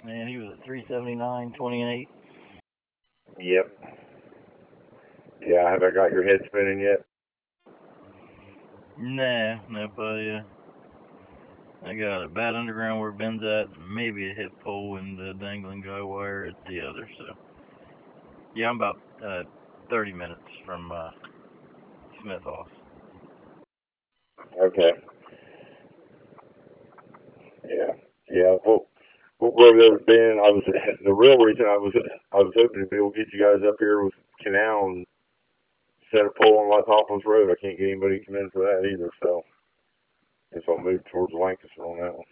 Man, he was at 379.28. Yep. Yeah, have I got your head spinning yet? Nah, nope. I got a bad underground where Ben's at, maybe a hip pole and the dangling guy wire at the other. So, yeah, I'm about 30 minutes from Smith off. Okay. Yeah. Yeah. What road there was been? I was the real reason I was hoping to be able to get you guys up here with Canal and set a pole on West Hawkins Road. I can't get anybody to come in for that either, so guess I'll move towards Lancaster on that one.